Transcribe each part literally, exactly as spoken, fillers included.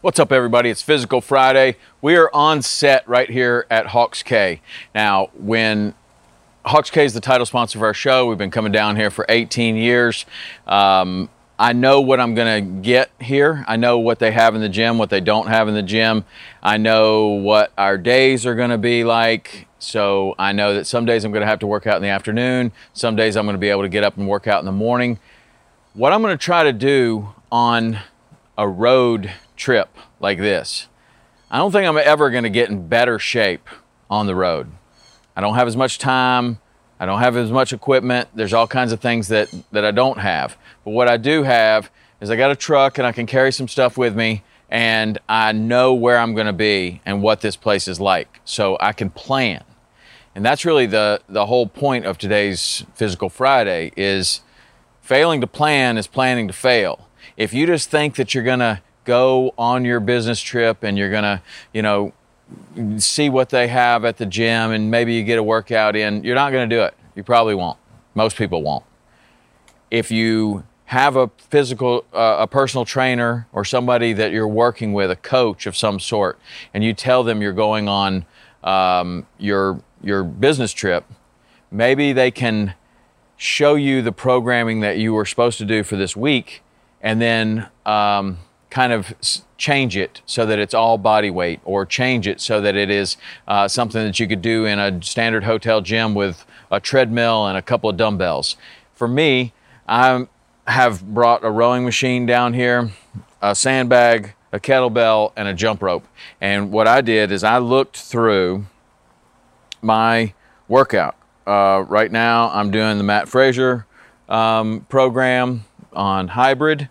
What's up, everybody? It's Physical Friday. We are on set right here at Hawks K. Now, when Hawks K is the title sponsor of our show, we've been coming down here for eighteen years. Um, I know what I'm going to get here. I know what they have in the gym, what they don't have in the gym. I know what our days are going to be like. So I know that some days I'm going to have to work out in the afternoon. Some days I'm going to be able to get up and work out in the morning. What I'm going to try to do on a road trip like this, I don't think I'm ever going to get in better shape on the road. I don't have as much time. I don't have as much equipment. There's all kinds of things that, that I don't have. But what I do have is I got a truck and I can carry some stuff with me, and I know where I'm going to be and what this place is like, so I can plan. And that's really the, the whole point of today's Physical Friday is failing to plan is planning to fail. If you just think that you're going to go on your business trip and you're going to, you know, see what they have at the gym and maybe you get a workout in, you're not going to do it. You probably won't. Most people won't. If you have a physical, uh, a personal trainer or somebody that you're working with, a coach of some sort, and you tell them you're going on um, your, your business trip, maybe they can show you the programming that you were supposed to do for this week and then um, kind of change it so that it's all body weight, or change it so that it is uh, something that you could do in a standard hotel gym with a treadmill and a couple of dumbbells. For me, I have brought a rowing machine down here, a sandbag, a kettlebell, and a jump rope. And what I did is I looked through my workout. Uh, right now, I'm doing the Matt Fraser um, program on hybrid,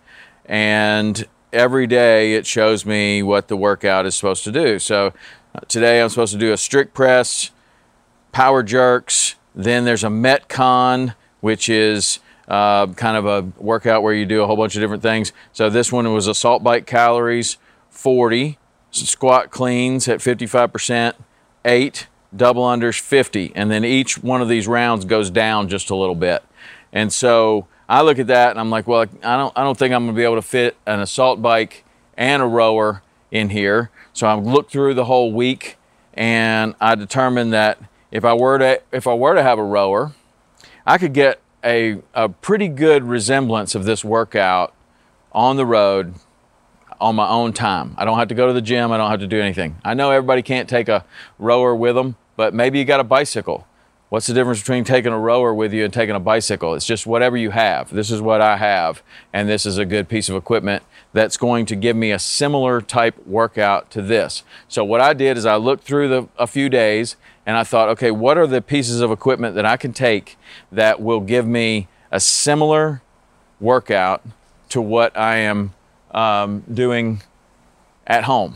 and every day it shows me what the workout is supposed to do. So uh, today I'm supposed to do a strict press, power jerks, then there's a Metcon, which is uh, kind of a workout where you do a whole bunch of different things. So this one was assault bike calories, forty, squat cleans at fifty-five percent, eight, double unders, fifty, and then each one of these rounds goes down just a little bit. And so I look at that and I'm like, well, I don't, I don't think I'm going to be able to fit an assault bike and a rower in here. So I looked through the whole week and I determined that if I were to, if I were to have a rower, I could get a, a pretty good resemblance of this workout on the road on my own time. I don't have to go to the gym. I don't have to do anything. I know everybody can't take a rower with them, but maybe you got a bicycle. What's the difference between taking a rower with you and taking a bicycle? It's just whatever you have. This is what I have, and this is a good piece of equipment that's going to give me a similar type workout to this. So what I did is I looked through the, a few days, and I thought, okay, what are the pieces of equipment that I can take that will give me a similar workout to what I am um, doing at home?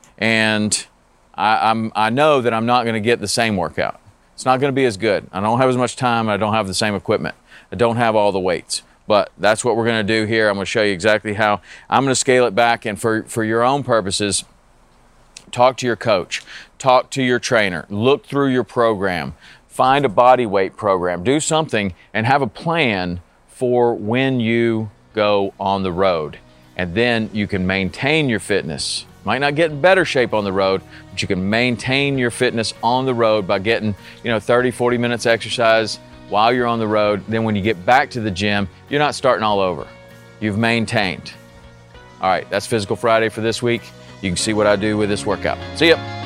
And I, I'm, I know that I'm not going to get the same workout. It's not going to be as good. I don't have as much time. I don't have the same equipment. I don't have all the weights. But that's what we're going to do here. I'm going to show you exactly how. I'm going to scale it back, and for, for your own purposes, talk to your coach. Talk to your trainer. Look through your program. Find a body weight program. Do something and have a plan for when you go on the road. And then you can maintain your fitness. Might not get in better shape on the road, but you can maintain your fitness on the road by getting, you know, thirty, forty minutes exercise while you're on the road. Then when you get back to the gym, you're not starting all over. You've maintained. All right, that's Physical Friday for this week. You can see what I do with this workout. See ya.